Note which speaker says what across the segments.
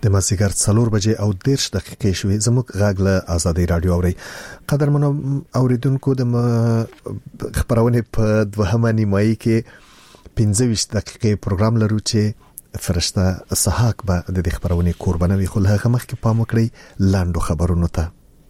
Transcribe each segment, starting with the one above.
Speaker 1: د مازیګر 4 بجې او 10 دقیقې شوې. زموږ غږ له آزادۍ رادیو اوري. قدرمنو اوریدونکو د خبرونه په دوهمه نیمایي کې 15 دقیقې پروګرام لرو چې فرشته سحاق به د دې خبرونه قربانه وي. خو هغه مخکې پام وکړئ لاندو خبرونو ته.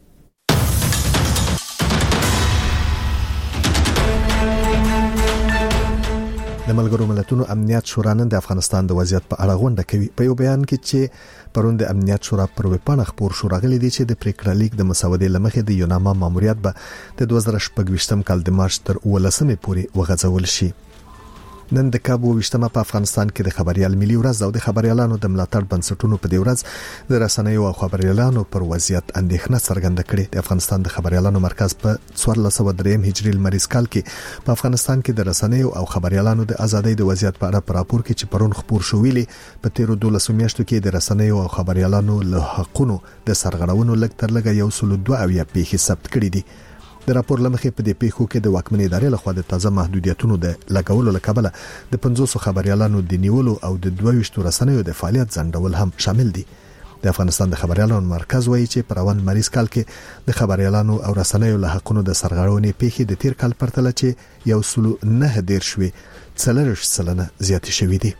Speaker 1: د ملګرو ملتونو امنیت شورا نن د افغانستان د وضعیت په اړه غونډه کوي. په یو بیان کې چې پرون د امنیت شورا پر وپاڼه خبر شو راغلي دي چې د پریکړه لیک د مسودې لمخې د یوناما ماموریت به د 2018 کال د مارچ تر 18 پورې وغځول شي. نن د کابو وشتمه په افغانستان کې د خبريال ملي ورځ او د خبريالانو د ملاتړ بنسټونو په دې ورځ د رسنیو او خبريالانو پر وضعیت اندېښنه څرګنده کړې. د افغانستان د خبريالانو مرکز په 1403 هجري لمریز کال کې په افغانستان کې د رسنیو او خبريالانو د ازادۍ د وضعیت په اړه راپور کې چې پرون خبر شو ویلي په 13 میاشتو کې د رسنیو او خبريالانو له حقونو د سرغړونو لږ تر لږه 102 پیښې ثبت کړې دي. د راپور لمخې په دې پیښو کې د واکمنې ادارې لخوا د تازه محدودیتونو د لګولو لپاره د 500 خبريالانو د نیولو او د 22 رسنیو د فعالیت ځنډول هم شامل دي. د افغانستان د خبريالانو مرکز وایي چې په روان مریض کال کې د خبريالانو او رسنیو له حقونو د سرغړونې پیښې د تیر کال پرتله چې 109 شوي 40% زیاتې شوې دي.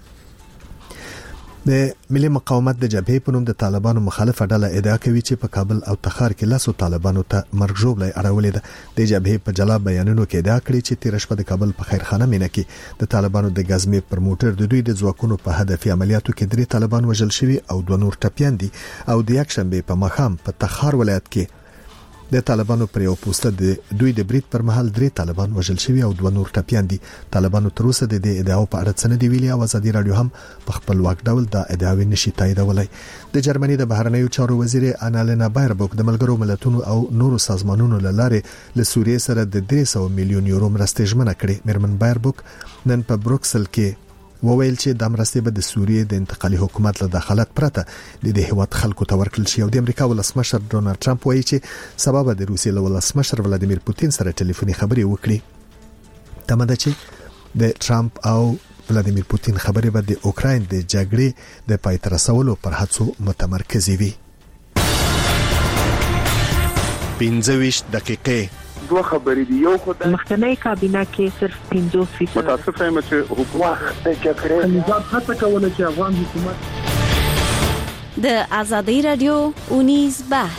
Speaker 1: د ملي مقاومت د جبهې په نوم د طالبانو مخالفه ډله ادعا کوي چې په کابل او تخار کې لاسو طالبانو ته مرګ ژوبلې اړولې ده. د جبهې په جلا بیانونو کې ادعا کړې چې تیر شپه د کابل په خیرخانه مینه کې د طالبانو د غزمې پر موټر د دوی د ځواکونو په هدفي عملیاتو کې 3 طالبان وژل شوي او 2 نور ټپيان دي او د یک شنبه په مخام په تخار ولایت کې د طالبانو پر یو پوسټ د دوی د بریټ پر مهال 3 طالبان وژل شوي او 2 نور ټپيان دي. طالبانو تر اوسه د دې ادعاو په اړه څه نه دی ویلي او آزادي رادیو هم په خپل واک ډول دا ادعاوې نشي تاییدولای. د جرمني د بهرنیو چارو وزیر انالینا بایربوک د ملګرو ملتونو او نورو سازمانونو لاره له سوریې سره د 300 میلیون یورو مرستې ژمنه کړې. میرمن بایربوک نن په بروکسل کې وویل چې د مرستې به د سوریې د انتقالي حکومت له دخالت پرته د هیواد خلکو ته ورکړل شي. او د امریکا ولسمشر ډونالد ټرمپ وایي چې سبب د روسیې ولسمشر ولادیمیر پوتین سره ټلیفوني خبرې وکړي. تمه ده چې د ټرمپ او ولادیمیر پوتین خبرې به د اوکراین د جګړې د پای ته رسولو پر هڅو متمرکز وي. 15 دقیقې
Speaker 2: دوه خبرې دي. یو خدای
Speaker 3: مخکنی کابینه کې صرف 50%
Speaker 2: متاسفه یم چې حکومت د جګړې نظام هڅه کوله چې افغان حکومت
Speaker 4: د آزادۍ رادیو اونیز بحث.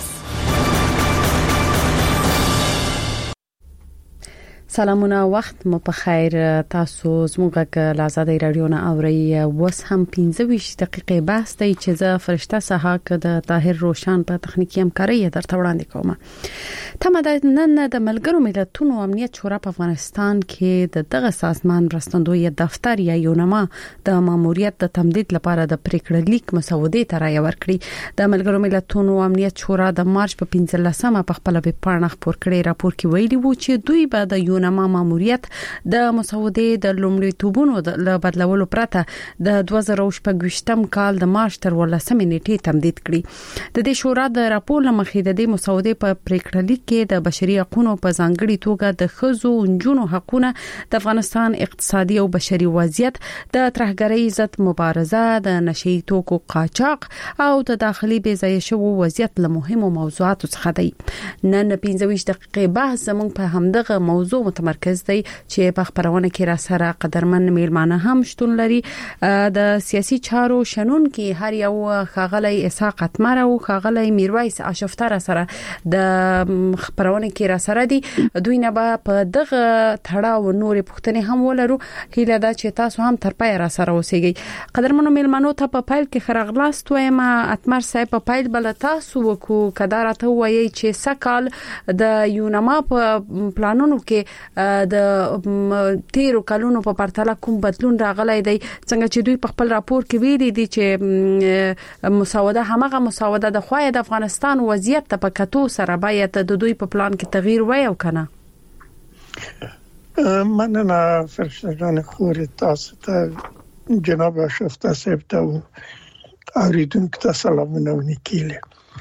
Speaker 5: سلامونه وخت مو په خیر. تاسو زموږ له آزادۍ رادیو نه اوري. وس هم 15 دقیقې بحث دی چې زه فرشته سحاق د طاهر روشن په تخنیکی همکاري درته وړاندې کوم. تمه ده نن د ملګرو ملتونو امنیت شورا په افغانستان کې دغه سازمان مرستندوی دفتر یا یوناما د ماموریت د تمدید لپاره د پریکړه لیک مسودې ته رائے ورکړي. د ملګرو ملتونو امنیت شورا د مارچ په 15مه په خپل ویبپاڼه خبر کړی راپور کې ویلي وو چې دوی به د یوناما ماموریت د مسودې د لومړیتوبونو د بدلولو پرته د 2018 کال د مارچ تر 18 نیټې تمدید کړي. د دې شورا د راپور لمخې د دې مسودې په پریکړه لیک کې د بشري حقوقو په ځانګړي توګه د ښځو او نجونو حقوقونه، د افغانستان اقتصادي او بشري وضعیت، د ترهګرۍ ضد مبارزه، د نشي توکو قاچاق او د داخلي بې ځای شوو وضعیت له مهمو موضوعاتو څخه دی. نن 15 دقیقې بحث زموږ په همدغه موضوع متمرکز دی چې په خبرونه کې را سره قدرمن میلمانه هم شتون لري. د سیاسي چارو شنن کې هر یو خاغلی اسحاق اتمر او خاغلی میرویس اشفتر سره د خبرونه کې را سره دي. دوی نه په دغه تړاو نورې پوښتنې هم ولرو. هیله ده چې تاسو هم تر پای را سره اوسئ. قدرمنو میلمانو ته په پایل کې خراغلاست وایم. اتمر صاحب په پایل بل تاسو وکړو کدارته وایي چې سکال د یوناما په پلانونو کې د تیرو کلونو په پرتله کوم بدلون راغلی دی. څنګه چې دوی په خپل راپور کې ویلي دي چې مساوده همغه مساوده د خوای د افغانستان وضعیت ته په کتو سره باید د دوی په پلان کې تغییر وای او کنه.
Speaker 6: مننه فرشته جان خوري تاسو ته جناب اشرفته صاحب ته اوریدونکو ته سلامونه ونیکیله.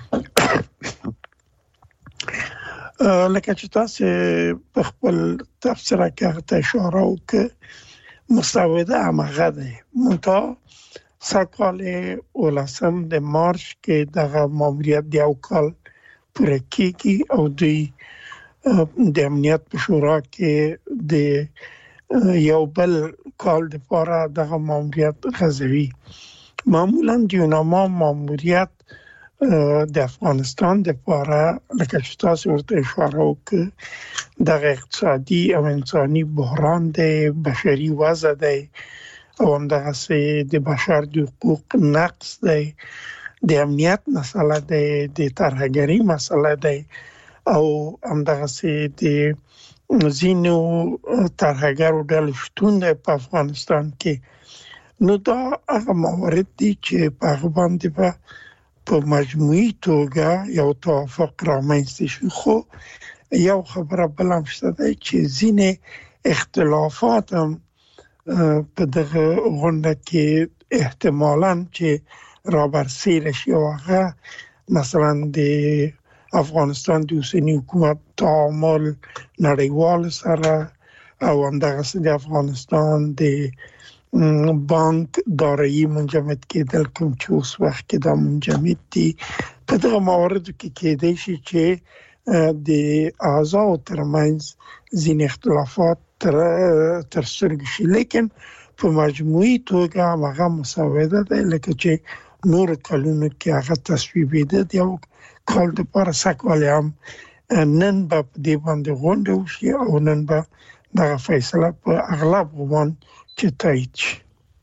Speaker 6: لکه چې تاسو په خپل تفسیر کې اشاره وکړه مساوده همغه ده. منتها سکال ولسم د مارچ کې د ماموریت د اوکال پر کېږي او د امنیت په شورا کې د یو بل کال د پاره د ماموریت غزوي. معمولا د یوناما ماموریت د افغانستان د پاره لکه چې تاسو ورته اشاره وکړه د اقتصادي او انساني بحران د بشري وضع دی او همدغسې د بشر د حقوق نقص دی، د امنیت مسله دی، د ترهګرۍ مسله دی او همدغسې د ځینو ترهګرو ډلو شتون دی په افغانستان کې. نو دا هغه موارد دي چې په هغه باندې په مجموعي توګه یو توافق رامنځته شي. خو یو خبره بل هم شته دی چې ځینې اختلافات هم په دغه غونډه کې احتمالاً چې رابرسېره شي او هغه مثلا د افغانستان د اوسني حکومت تعامل نړیوال سره او همدغسې د افغانستان د بانک دارایی منجمد کېدل کوم چې اوس وخت کې دا منجمد دي. په دغه مواردو کې کېدای شي چې د اعضاو ترمنځ ځینې اختلافات تر سترګو شي، لیکن په مجموعي توګه هغه مساوده ده لکه چې نور کلونو کې هغه تصویبېده. د یو کال دپاره سږ هم نن به په دې باندې غونډه وشي او نن به دغه فیصله په اغلب ګمان چې تایید شي.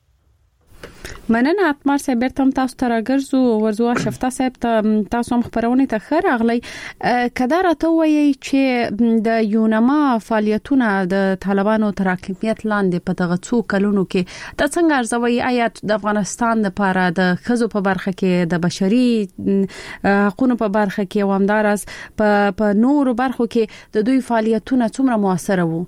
Speaker 5: مننه اتمر صاحب، بیرته تاسو ته راګرځو. ورزو شفتا صاحب تاسو هم خبرونه ته خیر اغلی کدا راته وایي چې د یوناما فعالیتونه د طالبانو تر حاکمیت لاندې په دغه څو کلونو کې د څنګه ارزوي آیات د افغانستان لپاره د خزو په برخه کې د بشري حقوقو په برخه کې او همدارس په نورو برخو کې د دوی فعالیتونه څومره موثر وو؟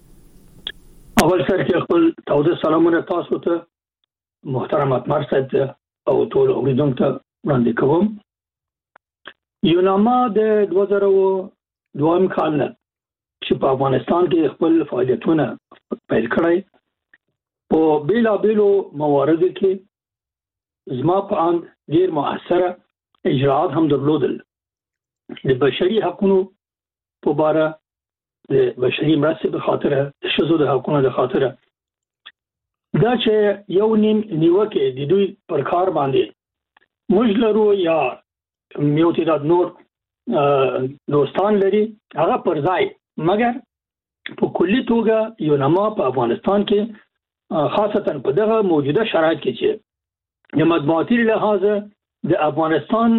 Speaker 7: اول سر کې خپل تاسو سلامونه تاسو ته محترم اتمر صاحب او ټول اوریدونکو ته وړاندې کوم. یوناما د 2002 کال نه چې په افغانستان کې خپل فعالیتونه پیل کړای په بیلابیلو مواردو کې زما په اند ډیر مؤثره اجراءات هم درلودل. د بشري حقوقو په اړه د بشري مرستې په خاطر د شذو د حقوقو د خاطر دا چې یو نیم نیوکه د دوی پر کار باندې موږ لرو یا یو تعداد نور دوستان لري هغه پر ځای، مګر په کلی توګه یوناما په افغانستان کې خاصتا په دغه موجوده شرایط کې چې د مطبوعاتي لحاظ د افغانستان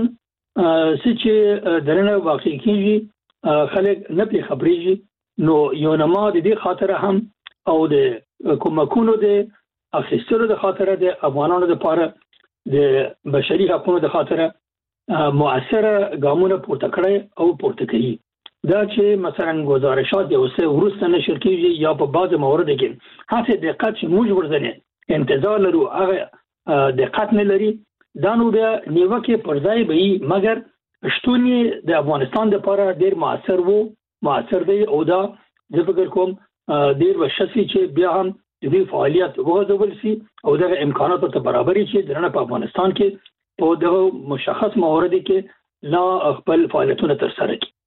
Speaker 7: چې درنه واقع کیږي خلک نه پی خبريږي، نو یوناما د دې خاطر هم او د کومکونو د اخیستلو د خاطر د افغانانو لپاره د بشري حقوقو د خاطر مؤثره ګامونه پورته کړي او پورته کوي. دا چې مثلا گزارشات یو څه ورسته نشر کیږي یا په بعض موارد کې هڅه دقت چې موږ ورزنه انتظار لرو هغه دقت نه لري، دا نو بیا نیوکه پر ځای به مګر شتونی د افغانستان لپاره ډیر موثر دی او دا د فکر کوم ډیر وشسي چې بیا هم د دې فعالیت وغځول شي او دغه امکانات ته برابري شي درنه په افغانستان کې په دغه مشخص موارد کې لا خپل فعالیتونه ترسره کړي.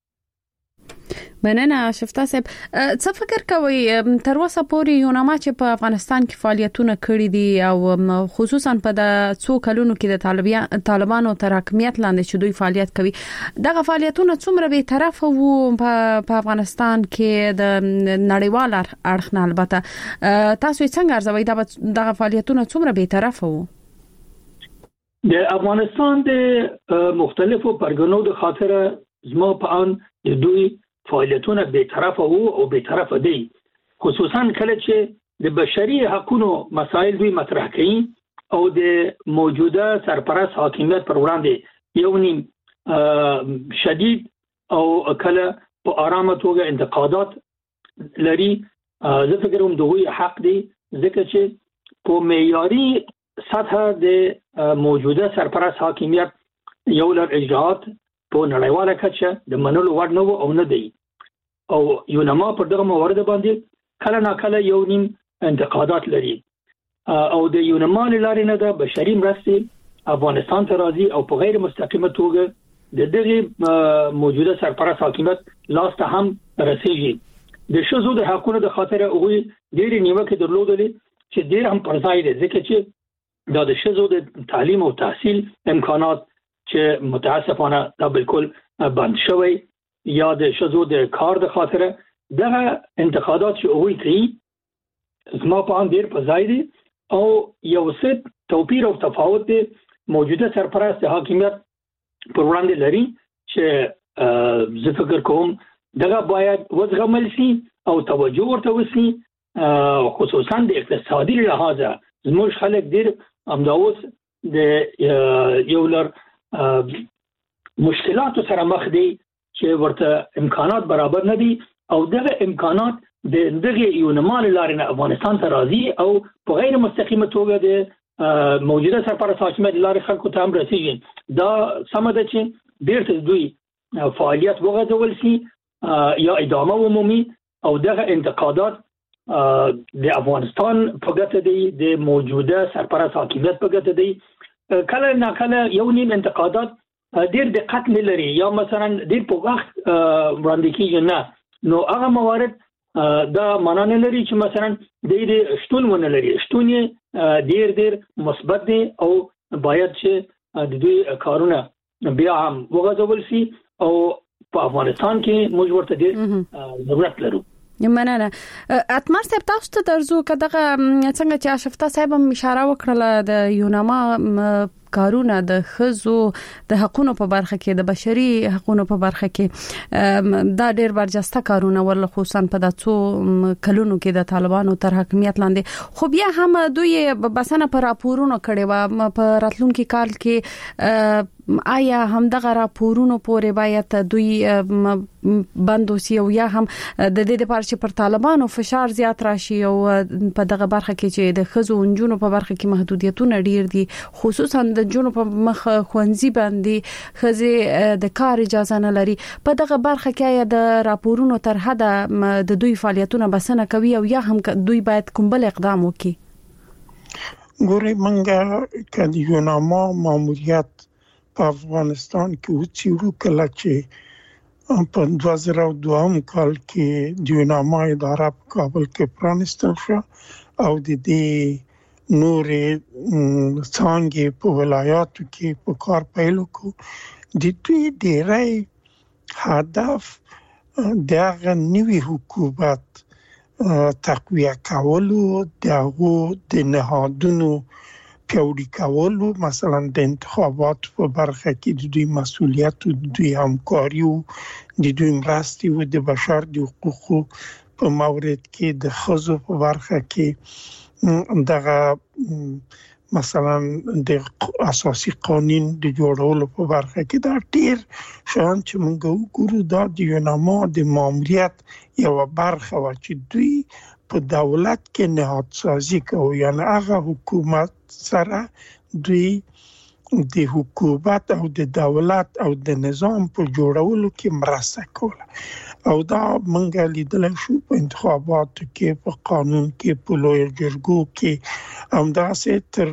Speaker 5: مننه شفتا صاحب. څه فکر کوي تر اوسه پورې یوناما چې په افغانستان کې فعالیتونه کړي دي او خصوصا په د څو کلونو کې د طالبانو تر حاکمیت لاندې چې دوی فعالیت کوي دغه فعالیتونه څومره به طرف وو په افغانستان کې د نړیوال اړخ نه؟ البته تاسو څنګه ارزوي دغه فعالیتونه څومره به طرف وو؟
Speaker 7: د افغانستان د مختلفو پرګنو د خاطر زما په ان د دوی فعالیتونه به طرفه وو او به طرفه دي، خصوصا کله چې د بشري حقوقو مسائل دوی مطرح کړي او د موجوده سرپرست حاکمیت پر وړاندې یو نیم شدید او کله په آرامه توګه انتقادات لري. زه فکر کوم دوی حق دي ځکه چې په معیاري سطح د موجوده سرپرست حاکمیت یو لړ اجراءات په نړیواله کچه د منلو وړ نه او نه دی او یوناما پر دغه موارد باندې کله نا کله یو نیم انتقادات لري. او د یونما لارې نه د بشري مرستې افغانستان ته راځي او په غیر مستقیمه توګه د دغه موجوده سرپرست حکومت لاس ته هم رسیږي. د شذو د حقوقو د خاطر او ډېر نیوکه درلودلې چې ډېر هم پر ځای دي ځکه چې دا د شذو د تعلیم او تحصیل امکانات چې متاسفانه دا بالکل بند شوی یا د شذو د کار د خاطر دغه انتقادات چې اووی کوي زما په اند ډېر په ځای دي او یو څه توپیر او تفاوت دی موجوده سرپرست حاکمیت پر وړاندې لري چې زه فکر کوم دغه باید وزغمل شي او توجه ورته وشي خصوصا د اقتصادي لحاظ زموږ خلک ډېر همداوس د یو لر مشکلاتو سره مخ دي چې ورته امکانات برابر نه دي او دغه امکانات د دغه یونما لارې نه افغانستان ته راځي او په غیر مستقیمه توګه د موجوده سرپرست حکومت لارې خلکو ته هم رسیږي. دا سم ده چې بیرته دوی فعالیت وغځول شي یا ادامه ومومي او دغه انتقادات د افغانستان په ګټه دي د موجوده سرپرست حکومت په ګټه دي. کله نه کله یو نیم انتقادات ډېر دقت نه لري یا مثلا ډېر په وخت وړاندې کیږي نه نو هغه موارد دا معنا نه لري چې مثلا د دې شتون ونه لري. شتون یې ډېر مثبت دی او باید چې د دوی کارونه بیا هم وغځول شي او په افغانستان کې موږ ورته ډېر ضرورت لرو.
Speaker 5: مننه. اتمر صاحب تاسو ته درځو کداغه څنګه چې اشفتا صاحب هم اشاره وکړه د یونما کارونه د خزو د حقوقو په برخه کې د بشري حقوقو په برخه کې دا ډېر برجسته کارونه ول خصوصا په داتو کلونو کې د طالبانو تر حکومت لاندې خو بیا هم دوی بسنه پر راپورونو کړي و په راتلونکي کال کې آیا هم دغه راپورونو پورې باید دوی بندوسی او یا هم د دې لپاره چې پر طالبانو فشار زیات راشي او په دغه برخه کې چې د خزو انجونو په برخه کې محدودیتونه ډېر دي خصوصا د جنوب په مخ خوانزي باندې خزه د کار اجازه نه لري. په دغه برخه کې د راپورونو تر حده د دوی فعالیتونه بسنه کوي او یا هم دوی باید کوم بل اقدام وکړي.
Speaker 6: ګوري منګه کله یوناما ماموریت په افغانستان کې وڅیرو کله چې په 2002 کال کې د یوناما اداره په کابل کې پرانستل شو او د دې نورې څانګې په ولایاتو کې په کار پیل وکړو. د دوی ډېری هدف دغه نوي حکومت تقویه کولو دغه د نهادونو پیاوړي کولو مثلا د انتخاباتو په برخه کې د دوی مسؤلیت او د دوی همکاري او د دوی مرستې او د بشر د حقوقو په مورد کې د خزو په برخه کې دغه مثلا د اساسي قانون د جوړولو په برخه کې دا ډیر شان چې موږ وګورو دا د یوناما د ماموریت یو برخه و چې دوی په دولت کې نهادسازي کوي یعنی هغه حکومت سره دوی د حکومت او د دولت او د نظام په جوړولو کې مرسته کوي او دا منګه لیدل شو په انتخاباتو کې په قانون کې په لوی جرګو کې همداسې تر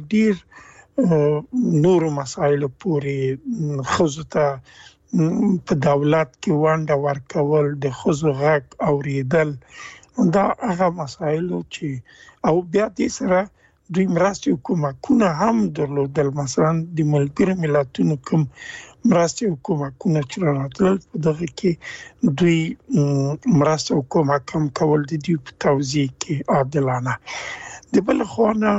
Speaker 6: ډیر نور مسایل پورې خزته په دولت کې ونډه ورکول د خزو غږ اوریدل دا هغه مسایل چې او بیا دې سره دوی مرستې حکومتونه هم درلودل مثلا د ملګرو ملتونو کوم مرستې حکومتونه چې راتلل په دغه کې دوی مرستې حکومت کم کول د دوی په توزیع کې عادلانه. د بل خونه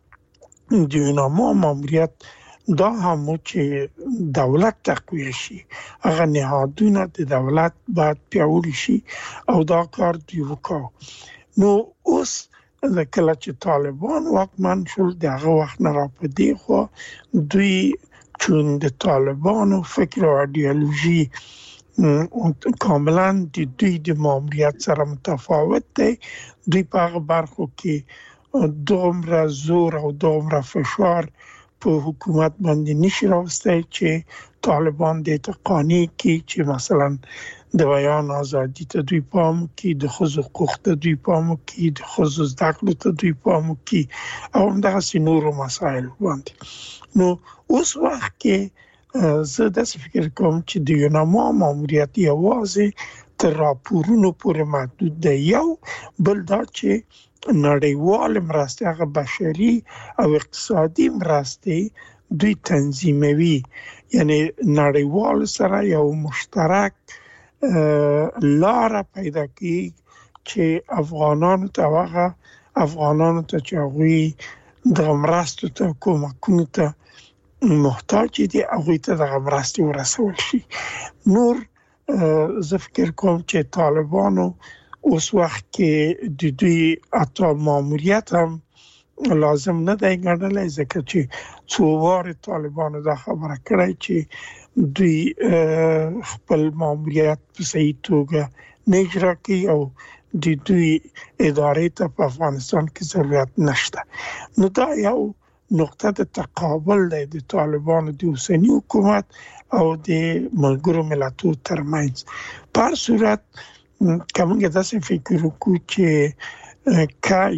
Speaker 6: د یوناما ماموریت دا هم چې دولت تقویه شي هغه نهادونه د دولت باید پیاوړي شي او دا کار دوی وکړي. نو اوس کله چې طالبان واکمن شول دغه وخت نه را پدې خو دوی چون د طالبانو فکر او ایدئولوژي کاملا د دوی د ماموریت سره متفاوت دی. دوی په هغه برخو کې دومره زور او دومره فشار په حکومت باندې نشي راوستي چې طالبان د قانې کې چې مثلا د بیان ازادي ته دوی پام کوي، د ښځو حقوق ته دوی پام کوي، د ښځو زده کړو ته دوی پام کوي او همدغسې نورو مسایل باندې. نو اوس وخت کې زه داسې فکر کوم چې د یوناما ماموریت یوازې تر راپورونو پورې محدود دی. یو بل دا چې نړیوال مرستې، هغه بشري او اقتصادي مرستې دوی تنظیموي، یعنی نړیوال سره یو مشترک لاره پیدا کړي چې افغانانو ته چې هغوی د مرستو ته کومکونو ته محتاج دي هغوی ته دغه مرستې ورسول شي. نور زه فکر کوم چې طالبانو اوس وخت کې د دوی حتی ماموریت هم لازم نه دی ګڼلی، ځکه چې څو وارې طالبانو دا خبره کړې چې دوی خپل ماموریت په صحیح توګه نه اجرا کوي او د دوی ادارې ته په افغانستان کې ضرورت نشته. نو دا یو نقطه د تقابل دی د طالبانو د اوسني حکومت او د ملګرو ملتونو ترمنځ. په هر صورت که موږ داسې فکر وکړو چې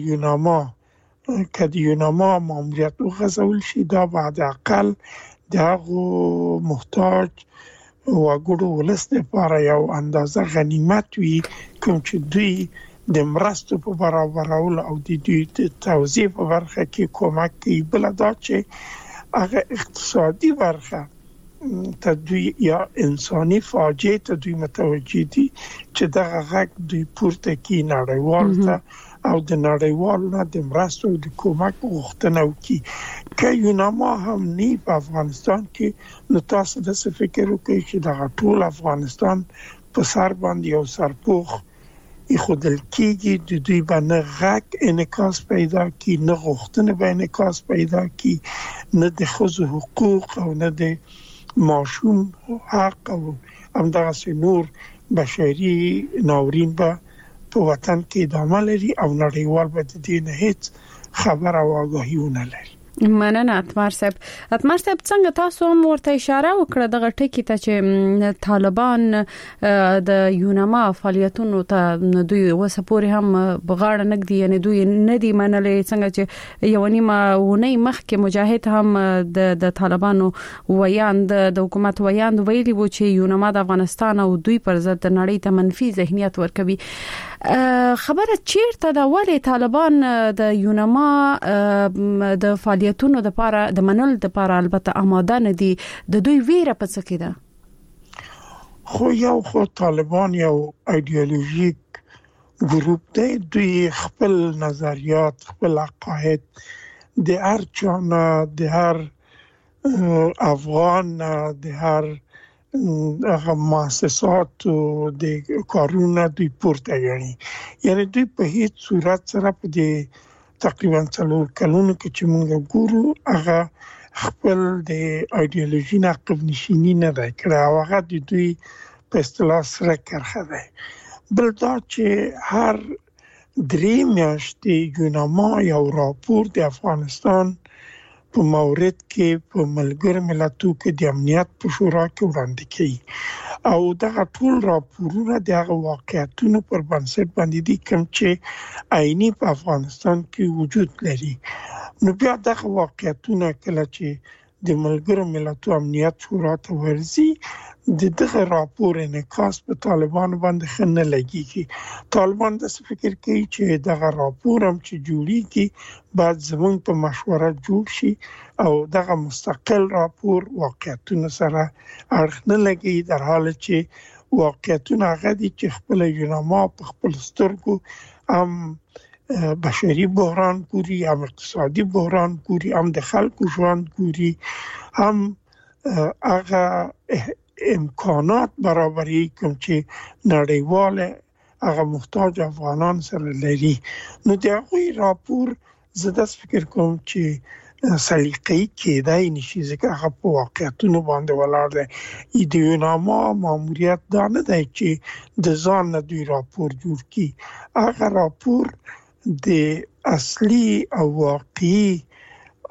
Speaker 6: که د یوناما ماموریت وغځول شي، دا بعد اقل د هغو محتاج وګړو ولس لپاره یو اندازه غنیمت وي، کوم چې دوی د مرستو په برابرولو او د دوی د توزیع په برخه کې کومک کوي. بل دا چې هغه اقتصادي برخه ته دوی یا انساني فاجعه ته دوی متوجه دي چې دغه غږ دوی پورته کوي نړیوال ته او د نړیوال نه د مرستو او د کومک غوښتنه وکړي. که یوناما هم نی په افغانستان کې، نو تاسو داسې فکر وکړئ چې دغه ټول افغانستان په سر باندې یو سرپوښ ایښودل کېږي، د دوی به نه غږ انعکاس پیدا کړي، نه غوښتنې به انعکاس پیدا کړي، نه د ښځو حقوق او نه د ماشوم حق او همدغسې نور بشري ناورین به په وطن کې ادامه لري او نړیوال به د دې نه هیڅ خبر او آگاهي ونه لري.
Speaker 5: مننه اتمر صاحب. اتمر صاحب څنګه تاسو هم ورته اشاره وکړه دغه ټکی ته چې طالبان د یوناما فعالیتونو ته دوی وسپوري هم بغاړه نګدي، یعنی دوی نه دی منلې، څنګه چې یو نیمه ونی مخکې مجاهد هم د طالبانو ویاند د حکومت ویاند ویلي وو چې یوناما د افغانستان او دوی پر ضد نړۍ ته منفي ذهنیت ورکوي. خبره چیرته دا ولې طالبان د یوناما د فعالیتونو د لپاره د منل د لپاره البته آماده نه دي، د دوی ویره په څه کې ده؟
Speaker 6: خو طالبان یو ایدئولوژیک ګروپ دی، دوی خپل نظریات، خپل عقاید د هر چا نه، د هر افغان نه، د هر هغه مؤسسات د کارونه دوی پورته ګڼي. یعنی دوی په هیڅ صورت سره په دې تقریبا 4 کلونو کې چې موږ ګورو هغه خپل د ایدئولوژي نه عقب نشیني نه دی کړی او هغه د دوی په اصطلاح سره کرښه دی. بل دا چې هر 3 میاشتې یوناما یو راپور د افغانستان په مورد کې په ملګرو ملتونو کې د امنیت په شورا کې وړاندې کوي او دغه ټول راپورونه د هغه واقعیتونو پر بنسټ باندې دي کوم چې عیني په افغانستان کې وجود لري. نو بیا دغه واقعیتونه کله چې د ملګرو ملتونو امنیت شورا ته ورځي، دغه راپور انعکاس په طالبانو باندې ښه نه لګیږي. طالبان داسې فکر کوي چې دغه راپور هم چې جوړیږي باید زموږ په مشوره جوړ شي او دغه مستقل راپور واقعیتونو سره اړخ نه لګي، در حال چې واقعیتونه هغه دي چې خپل یوناما په خپل سترګو هم بشري بحران ګوري، هم اقتصادي بحران ګوري، هم د خلکو ژوند ګوري، هم هغه امکانات برابري کوم چې نړیوال هغه محتاج افغانان سره لري. نو د هغوی راپور زه داسې فکر کوم چې سلیقه‌ای کېدای نشي، ځکه هغه په واقعیتونو باندې ولاړ دی. د یوناما ماموریت دا نه دی چې د ځان نه دوی راپور جوړ کړي، هغه راپور د اصلي او واقعي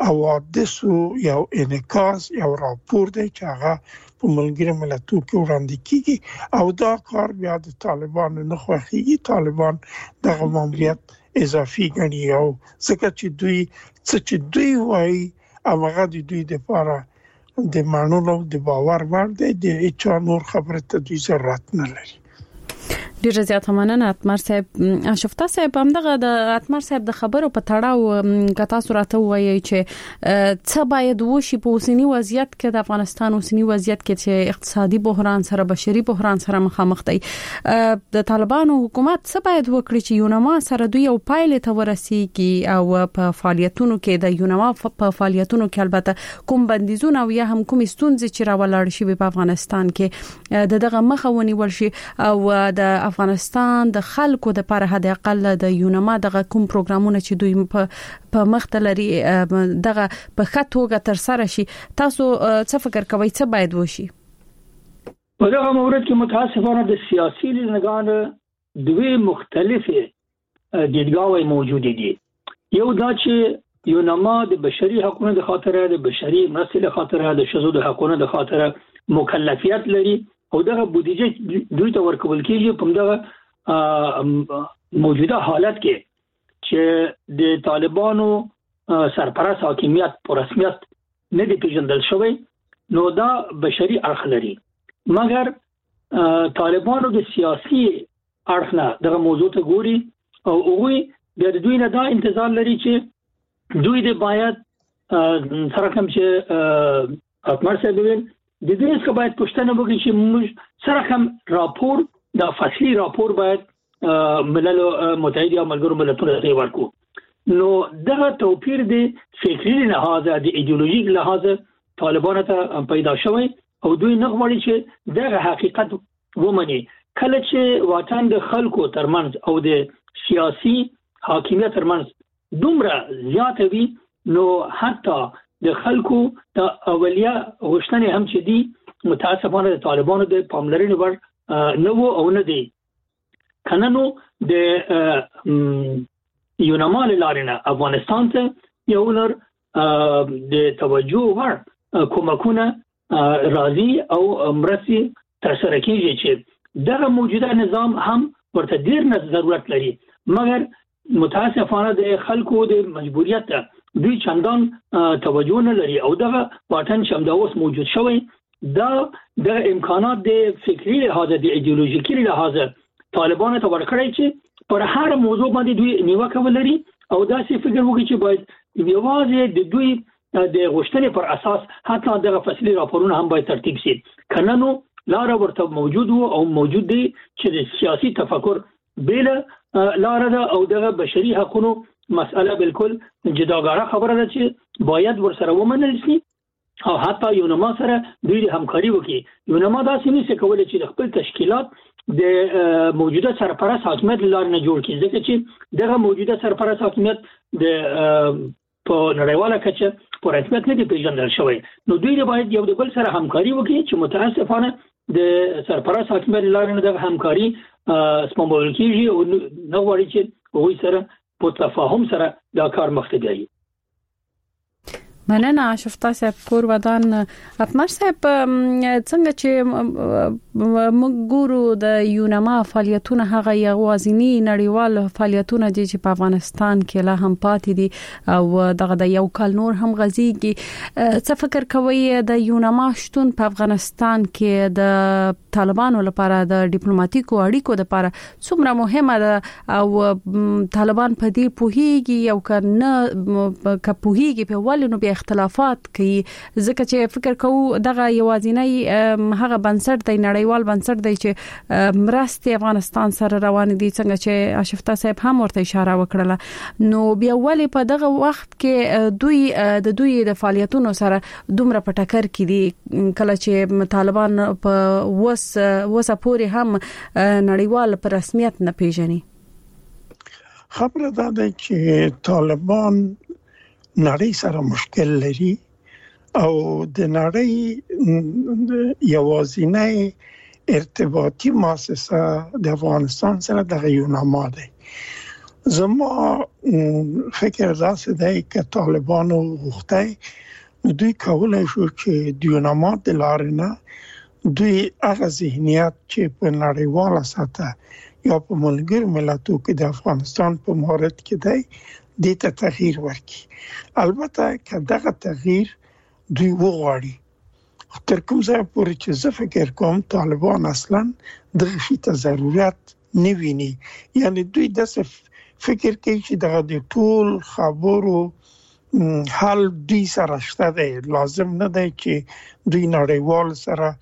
Speaker 6: حوادثو یو انعکاس یو راپور دی چې هغه په ملګرو ملتونو کې وړاندې کیږي او دا کار بیا د طالبانو نه خوښیږي. طالبان دغه ماموریت اضافي ګڼي او ځکه چې دوی وایي هغه د دوی لپاره د مانولو د باور وړ دی، د هیڅ نور خبره ته دوی ضرورت نه لري.
Speaker 5: ډیر زیات مننه اتمر صاحب. شفتا صاحب هم د اتمر صاحب د خبرو په تړاو کتا سورته وایي چې څه باید وشي په اوسنی وضعیت کې د افغانستان اوسنی وضعیت کې چې اقتصادي بحران سره بشري بحران سره مخامخ دی. د طالبانو حکومت څه باید وکړي چې یونما سره دوی یو پایله ته ورسیږي او په فعالیتونو کې د یونما په فعالیتونو کې البته کوم بندیزونه او یا هم کوم ستونزې چې راولاړ شي په افغانستان کې دغه مخه ونیول شي او د افغانستان د خلکو د لپاره حد اقل د یونما دغه کوم پروګرامونه چې دوی په مختلري دغه په خطوګه تر سره شي. تاسو څه فکر کوئ څه باید وشي؟
Speaker 7: په دغه مورد کې متاسفانه د سیاسي لنګان دوه مختلفه دیدګاوې موجود دي. یو دا چې یونما د بشري حقوقو د خاطر د بشري مرستې د خاطر د شذو د حقوقو د خاطر مکلفیت لري او دغه بودیجه دوی ته ورکول کیږي په دغه موجوده حالت کې چې د طالبانو سرپرست حاکمیت په رسمیت نه دی پیژندل شوی، نو دا بشري اړخ لري. مګر طالبانو د سیاسي اړخ نه دغه موضوع ته ګوري او هغه د دوی نه دا انتظار لري چې دوی د باید سره کوم چې اتمر صاحب ویل د دې څخه باید پوښتنه وکړي چې موږ سره کوم راپور دا فصلي راپور باید ملل متحده او ملګرو ملتونو ته ورکو. نو دغه توپیر د فکری لحاظ د ایدئولوژیک لحاظ طالبانو ته پیدا شوی او دوی نه غواړي چې دغه حقیقت ومني. کله چې واټن د خلکو ترمنځ او د سیاسي حاکمیت ترمنځ دومره زیات وي، نو حتی د خلکو د اولیاء غوښتنې هم چې دي متاسفانه د طالبانو د پاملرنې ور نه وو او نه دي. کنه نو د یونما لارینه افغانستان ته یو لر د توجه ور کومکونه راځي او مرسي تر سره کیږي چې دغه موجوده نظام هم ورته ډیر ضرورت لري. مګر متاسفانه د خلکو د مجبوریت دوی چندان توجه نه لري او دغه واټن چې همدا اوس موجود شوی دا د امکانات د فکری لحاظ د ایدئولوژیکي لحاظ طالبانو ته ورکړی چې پر هر موضوع باندې دوی نیوکه ولري او دا څه فکر وکړي چې باید یوازې د دوی د غوښتنې پر اساس حتی دغه فصلي راپورونه هم باید ترتیب شي. کنه نو لار ورته موجود وو او موجود دی چې د سیاسي تفکر بل لار ده او دغه بشري حقوقو مسأله بالکل جداګانه خبره ده چې باید ورسره ومنل شي او حتی یونما سره دوی همکاري وکړي. یونما دا سمې څه کولای چې د خپل تشکیلات د موجوده سرپرست حاکمیت لار نه جوړ کړي، ځکه چې دغه موجوده سرپرست حاکمیت د په نړیواله کچه په رسمیت نه دی پیژندل شوی. نو دوی باید یو د بل سره همکاري وکړي چې متاسفانه د سرپرست حاکمیت لار نه د همکاري سپمول کیږي او نو غواړي چې وګړي سره په تفاهم سره دا کار مخته ځي.
Speaker 5: مننه شفتا صاحب کور ودان. اتمر صاحب څنګه چې موږ ګورو د یونما فعالیتونه هغه یوازینی نړیوال فعالیتونه دي چې په افغانستان کې لا هم پاتې دي او دغه د یو کال نور هم غزيږي. څه فکر کوي د یونما شتون په افغانستان کې د طالبانو لپاره د ډیپلوماټیکو اړیکو لپاره څومره مهمه ده او طالبان په دې پوهیږي او کنه کپوهیږي په ولنو به اختلافات کوي، ځکه چې فکر کوو دغه یوازینی هغه بنسټ دی نړیوال بنسټ دی چې مرستې افغانستان سره روان دي، څنګه چې اشفتا صاحب هم ورته اشاره وکړه. نو بیا ولې په دغه وخت کې دوی د فعالیتونو سره دومره پټکر کړي کله چې طالبان په وسه پورې هم نړیوال په رسمیت نه پیژني؟
Speaker 6: خبره ده چې طالبان نړۍ سره مشکل لري او د نړۍ یوازینی ارتباطي مؤسسه د افغانستان سره د یونما ده زما فکر داسې دی که طالبانو غوښتای دوی کولای شو چې د یوناما د لارې نه دوی هغه ذهنیت چې په نړیواله سطح یا په ملګرو ملتونو کې د افغانستان په مورد کې دی دې ته تغییر ورکړي. البته که دغه تغییر دوی وغواړي تر کوم ځای پورې چې زه فکر کوم طالبان اصلا دغه شي ته ضرورت نه ویني، یعنی دوی داسې فکر کوي چې دغه د ټول خبرو حل دوی سره شته دی، لازم نه دی چې دوی نړیوال سره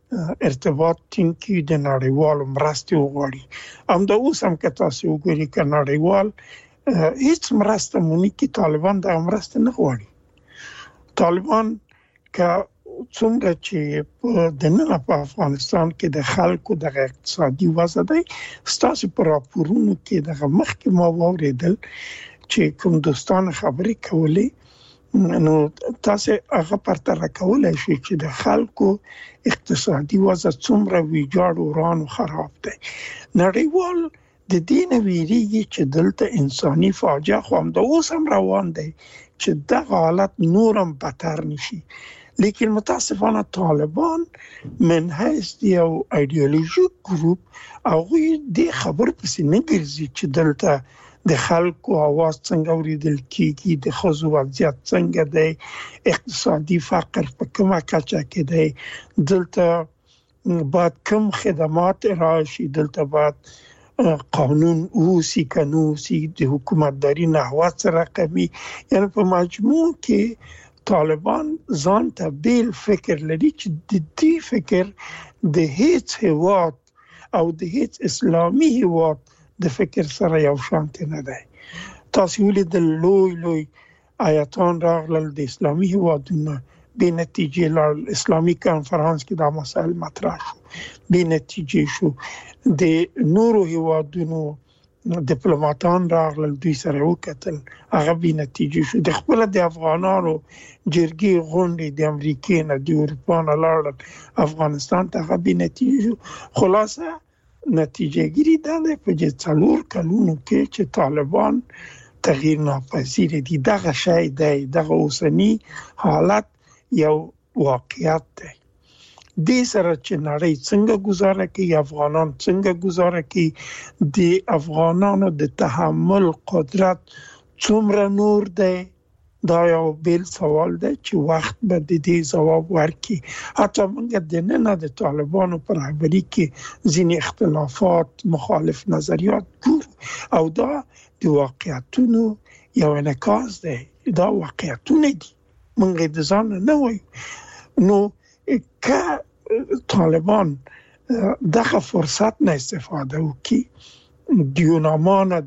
Speaker 6: ارتباط ټینګ کړي، د نړیوالو مرستې وغواړي. همدا اوس هم که تاسو وګورئ که نړیوال هیڅ مرسته مونږ کې طالبان د مرسته نه غواړي. طالبان که څنګه چې د نن په افغانستان کې د خلکو د اقتصادي وضع دی ستاسو پر راپورونو کې د مخکې ما واوریدل چې کوم دوستان خبرې کولې، نو تاسو هغه پرتله کولای شئ چې د خلکو اقتصادي وضع څومره ویجاړ وران او خراب دی. نړیوال د دین ویریږي چې دلته انساني فاجعه خو هم د اوس هم روان دی چې دغه حالت نورم بدتر نشي. لیکن متاسفانه طالبان من حیث یو ایدئولوژیک ګروپ هغوی دې خبر پسې نه ګرځي چې دلته د خلکو اواز څنګه اوریدل کیږي، د ښځو وضعیت څنګه دی، اقتصادي فقر په کومه کچه کې دی، دلته باید کوم خدمات ارائه شي، دلته باید قانون اوسي کنوسي، د حکومتداري نحوه سره قوي. یعنی په مجموع کې طالبان ځان ته بیل فکر لري چې د دې فکر د هیڅ هیواد او د هیڅ اسلامي هیواد د فکر سره یو شانت نه دی. تاسو ولیدل لوی آیاتان راغلل د اسلامي هیوادونو به نتیجه لار اسلامي کانفرنس کې دا مسائل مطرح شو، به نتیجه شو د نورو هیوادونو ډیپلوماټان راغلل دوی سره وکتل هغه به نتیجه شو. د خپل د افغانانو جرګې غونډې د امریکا نه د اروپا نه لاړل افغانستان ته هغه به نتیجه شو. خلاصه نتیجه ګیری ده په 4 کلونو کې چې طالبان تغییر ناپذیر دي. دغه شی دی، دغه اوسنی حالت یو واقعیت دی. د سره چې نړۍ څنګه گزاره کوي، افغانان څنګه گزاره کوي، د افغانانو د تحمل قدرت څومره نور دی، دا یو بیل سوال دی چې وخت به د دې جواب ورکړي. حتی موږ د نن د طالبانو پر رهبري کې ځینې اختلافات، مخالف نظریات ګورو او دا د واقعیتونو یو انعکاس دی، دا واقعیتونه دي، موږ د ځان نه وایو. نو که طالبان دغه فرصت نه استفاده وکړي، د یوناما نه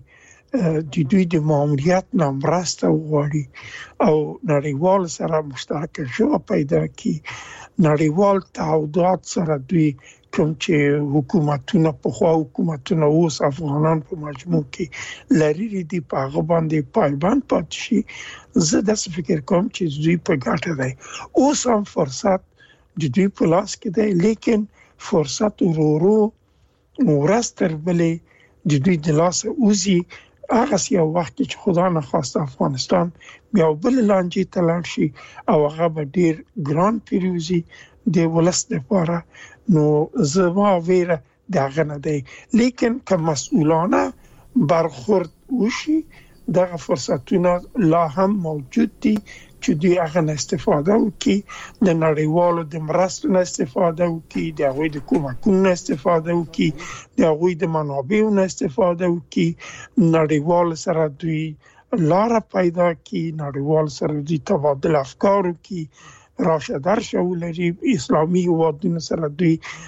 Speaker 6: دوی د ماموریت نه مرسته وغواړي او نړیوال سره مشترکه ژبه پیدا کړي، نړیوال تعهدات سره دوی کوم چې حکومتونه پخوا حکومتونه اوس افغانان په مجموع کې لري دي په هغه باندې پایبند پاتې شي. زه داسې فکر کوم چې دوی په ګټه دی. اوس هم فرصت د دوی په لاس کې دی، لیکن فرصت ورو ورځ تر بلې د دوی د لاسه وځي. هغه یو وخت چې خدا نه خواسته افغانستان بیا بل لانجې ته لاړ شي او هغه به ډیر ګران پیروزي د ولس لپاره. نو زما ویره دغه نه دی، لیکن که مسؤلانه برخورد وشي دغه فرصتونه لا هم موجود دي چې دوی هغه نه استفاده وکړي، د نړیوالو د مرستو نه استفاده وکړي، د هغوی د کومکونو نه استفاده وکړي، د هغوی د منابعو نه استفاده وکړي، نړیوال سره دوی لاره پیدا کړي، نړیوال سره دوی تبادل افکار وکړي، راشه درشه ولري، اسلامي هیوادونو سره دوی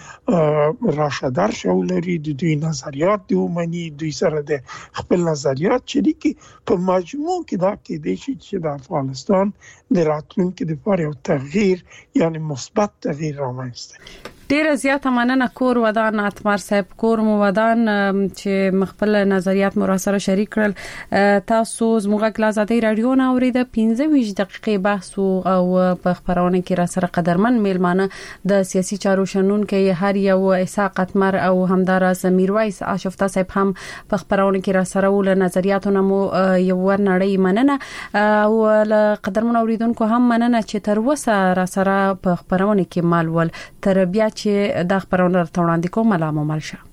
Speaker 6: راشه درشه ولري، د دوی نظریات دی ومني، دوی سره د خپل نظریات شریکي. په مجموع کې دا کېدای شي چې د افغانستان د راتلونکي لپاره یو تغییر، یعنی مثبت تغییر رامنځته کړي.
Speaker 5: ډیر زیات مننه کور ودان اتمر صاحب کور مو ودان چې مخبل نظریات مو را سره شریک کړل تاسو زموږ د آزادۍ رادیو نه اورید 15 دقیقې بحث او په خبرونه کې را سره قدرمن میلمانه د سیاسي چارو شنون کې هر یو اسحاق اتمر او همدارس میرویس آشفتا صاحب هم په خبرونه کې را سره ول نظریاتونه مو یو ورنړی مننه او قدرمن اوریدونکو هم مننه چې تر وسه را سره په خبرونه کې مال ول تر بیا چې د خبرونو ترڅنګ کوم ملامو ملشه